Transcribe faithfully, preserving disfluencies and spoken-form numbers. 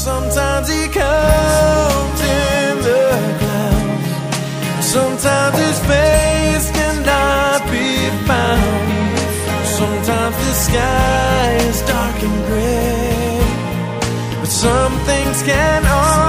Sometimes he comes in the clouds. Sometimes his face cannot be found. Sometimes the sky is dark and gray, but some things can all